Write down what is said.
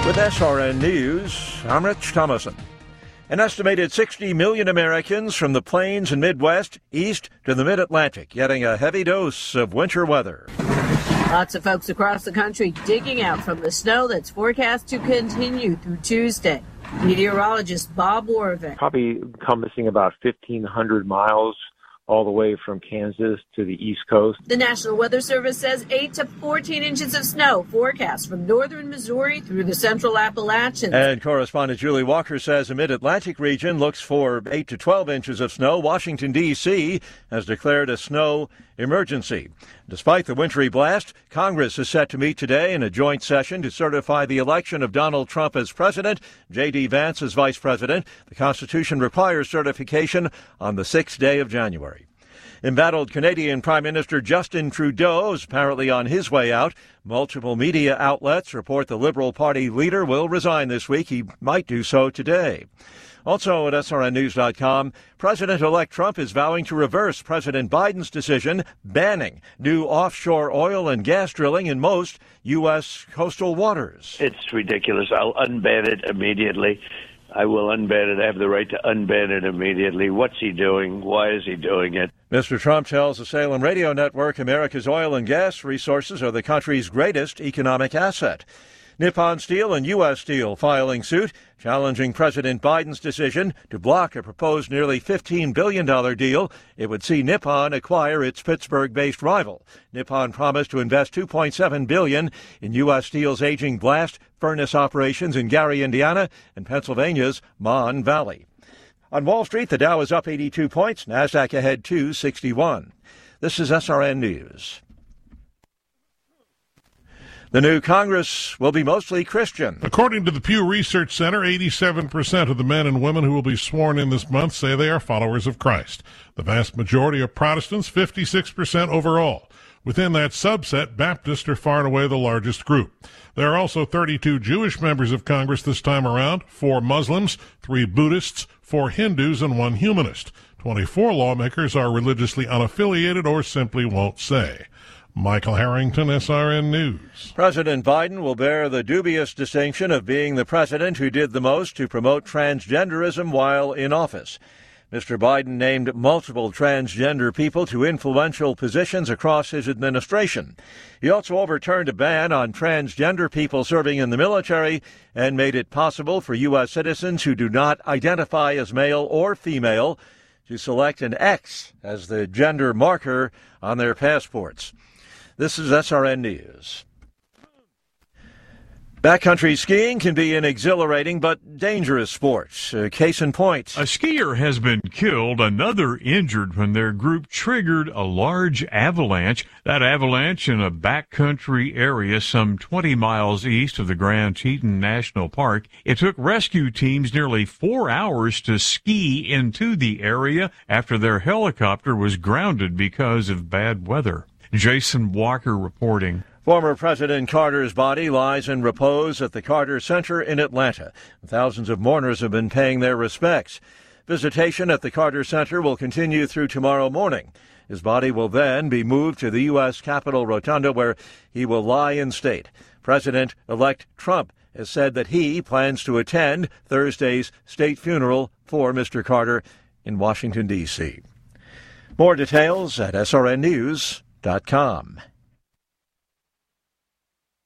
With SRN News, I'm Rich Thomason. An estimated 60 million Americans from the plains and Midwest east to the mid-Atlantic getting a heavy dose of winter weather. Lots of folks across the country digging out from the snow that's forecast to continue through Tuesday. Meteorologist Bob Warvick. Probably encompassing about 1,500 miles all the way from Kansas to the East Coast. The National Weather Service says 8 to 14 inches of snow forecast from northern Missouri through the central Appalachians. And correspondent Julie Walker says the mid-Atlantic region looks for 8 to 12 inches of snow. Washington, D.C. has declared a snow emergency. Despite the wintry blast, Congress is set to meet today in a joint session to certify the election of Donald Trump as president, J.D. Vance as vice president. The Constitution requires certification on the 6th day of January. Embattled Canadian Prime Minister Justin Trudeau is apparently on his way out. Multiple media outlets report the Liberal Party leader will resign this week. He might do so today. Also at SRNnews.com, President-elect Trump is vowing to reverse President Biden's decision banning new offshore oil and gas drilling in most U.S. coastal waters. It's ridiculous. I'll unban it immediately. I will unban it. I have the right to unban it immediately. What's he doing? Why is he doing it? Mr. Trump tells the Salem Radio Network America's oil and gas resources are the country's greatest economic asset. Nippon Steel and U.S. Steel filing suit challenging President Biden's decision to block a proposed nearly $15 billion deal. It would see Nippon acquire its Pittsburgh-based rival. Nippon promised to invest $2.7 billion in U.S. Steel's aging blast furnace operations in Gary, Indiana, and Pennsylvania's Mon Valley. On Wall Street, the Dow is up 82 points, NASDAQ ahead 261. This is SRN News. The new Congress will be mostly Christian. According to the Pew Research Center, 87% of the men and women who will be sworn in this month say they are followers of Christ. The vast majority are Protestants, 56% overall. Within that subset, Baptists are far and away the largest group. There are also 32 Jewish members of Congress this time around, 4 Muslims, 3 Buddhists, 4 Hindus, and 1 humanist. 24 lawmakers are religiously unaffiliated or simply won't say. Michael Harrington, SRN News. President Biden will bear the dubious distinction of being the president who did the most to promote transgenderism while in office. Mr. Biden named multiple transgender people to influential positions across his administration. He also overturned a ban on transgender people serving in the military and made it possible for U.S. citizens who do not identify as male or female to select an X as the gender marker on their passports. This is SRN News. Backcountry skiing can be an exhilarating but dangerous sport. Case in point. A skier has been killed, another injured when their group triggered a large avalanche. That avalanche in a backcountry area some 20 miles east of the Grand Teton National Park. It took rescue teams nearly 4 hours to ski into the area after their helicopter was grounded because of bad weather. Jason Walker reporting. Former President Carter's body lies in repose at the Carter Center in Atlanta. Thousands of mourners have been paying their respects. Visitation at the Carter Center will continue through tomorrow morning. His body will then be moved to the U.S. Capitol Rotunda, where he will lie in state. President-elect Trump has said that he plans to attend Thursday's state funeral for Mr. Carter in Washington, D.C. More details at srnnews.com.